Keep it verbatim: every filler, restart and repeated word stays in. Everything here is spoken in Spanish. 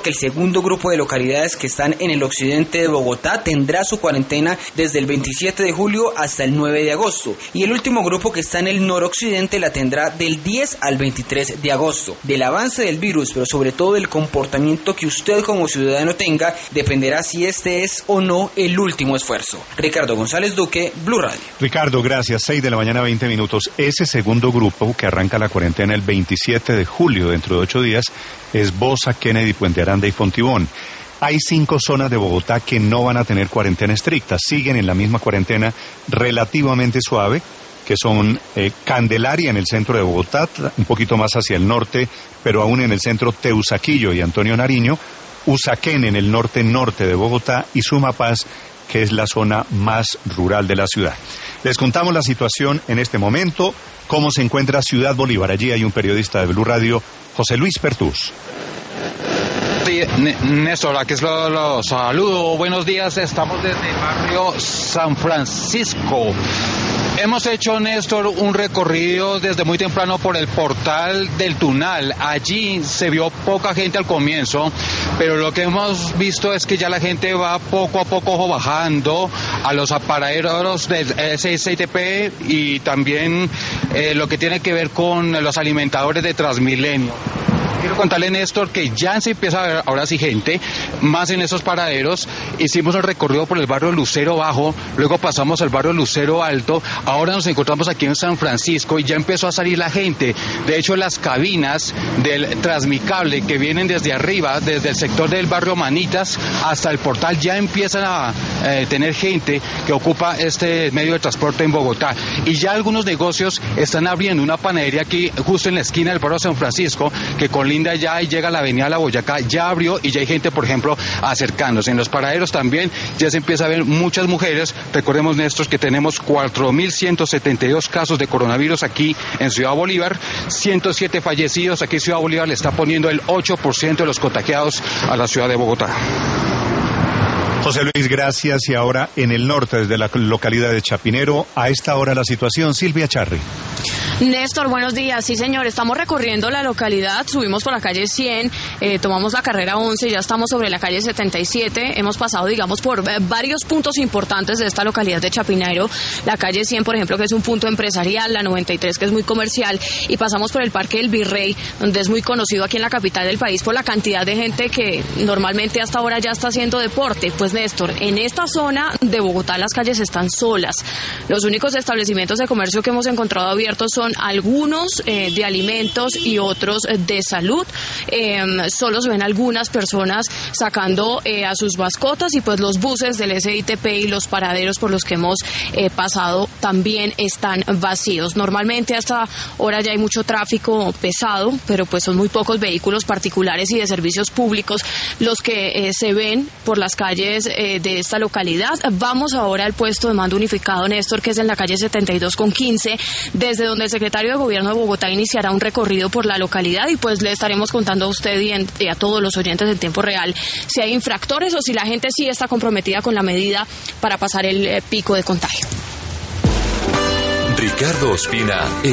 que el segundo grupo de localidades que están en el occidente de Bogotá tendrá su cuarentena desde el veintisiete de julio hasta el nueve de agosto, y el último grupo que está en el noroccidente la tendrá del diez al veintitrés de agosto. Del avance del virus, pero sobre todo del comportamiento que usted como ciudadano tenga, dependerá si este es o no el último esfuerzo. Ricardo González Duque, Blue Radio. Ricardo, gracias. seis de la mañana, veinte minutos. Ese segundo grupo que arranca la cuarentena el veintisiete de julio, dentro de ocho días, es Bosa, Kennedy, Puente Aranda y Fontibón. Hay cinco zonas de Bogotá que no van a tener cuarentena estricta, siguen en la misma cuarentena relativamente suave, que son eh, Candelaria en el centro de Bogotá, un poquito más hacia el norte, pero aún en el centro Teusaquillo y Antonio Nariño, Usaquén en el norte-norte de Bogotá y Sumapaz, que es la zona más rural de la ciudad. Les contamos la situación en este momento, cómo se encuentra Ciudad Bolívar. Allí hay un periodista de Blue Radio, José Luis Pertús. Sí, Néstor, aquí es lo, lo saludo. Buenos días, estamos desde el barrio San Francisco. Hemos hecho, Néstor, un recorrido desde muy temprano por el portal del Tunal. Allí se vio poca gente al comienzo, pero lo que hemos visto es que ya la gente va poco a poco bajando a los aparaderos del S I T P y también eh, lo que tiene que ver con los alimentadores de Transmilenio. Quiero contarle, Néstor, que ya se empieza a ver ahora sí gente, más en esos paraderos. Hicimos el recorrido por el barrio Lucero Bajo, luego pasamos al barrio Lucero Alto, ahora nos encontramos aquí en San Francisco y ya empezó a salir la gente. De hecho, las cabinas del Transmicable que vienen desde arriba, desde el sector del barrio Manitas hasta el portal, ya empiezan a eh, tener gente que ocupa este medio de transporte en Bogotá. Y ya algunos negocios están abriendo, una panadería aquí justo en la esquina del barrio San Francisco, que con linda ya y llega a la avenida La Boyacá, ya abrió y ya hay gente, por ejemplo, acercándose. En los paraderos también ya se empieza a ver muchas mujeres. Recordemos, Néstor, que tenemos cuatro mil ciento setenta y dos casos de coronavirus aquí en Ciudad Bolívar, ciento siete fallecidos. Aquí Ciudad Bolívar le está poniendo el ocho por ciento de los contagiados a la ciudad de Bogotá. José Luis, gracias. Y ahora en el norte, desde la localidad de Chapinero, a esta hora la situación, Silvia Charri. Néstor, buenos días. Sí, señor, estamos recorriendo la localidad, subimos por la calle cien, eh, tomamos la carrera once, ya estamos sobre la calle setenta y siete, hemos pasado, digamos, por eh, varios puntos importantes de esta localidad de Chapinero, la calle cien, por ejemplo, que es un punto empresarial, la noventa y tres, que es muy comercial, y pasamos por el Parque del Virrey, donde es muy conocido aquí en la capital del país por la cantidad de gente que normalmente hasta ahora ya está haciendo deporte. Pues, Néstor, en esta zona de Bogotá las calles están solas. Los únicos establecimientos de comercio que hemos encontrado abiertos son algunos eh, de alimentos y otros de salud. Eh, solo se ven algunas personas sacando eh, a sus mascotas, y pues los buses del S I T P y los paraderos por los que hemos eh, pasado también están vacíos. Normalmente hasta ahora ya hay mucho tráfico pesado, pero pues son muy pocos vehículos particulares y de servicios públicos los que eh, se ven por las calles eh, de esta localidad. Vamos ahora al puesto de mando unificado, Néstor, que es en la calle setenta y dos con quince, desde donde el secretario de Gobierno de Bogotá iniciará un recorrido por la localidad, y pues le estaremos contando a usted y, en, y a todos los oyentes en tiempo real si hay infractores o si la gente sí está comprometida con la medida para pasar el eh, pico de contagio. Ricardo Ospina.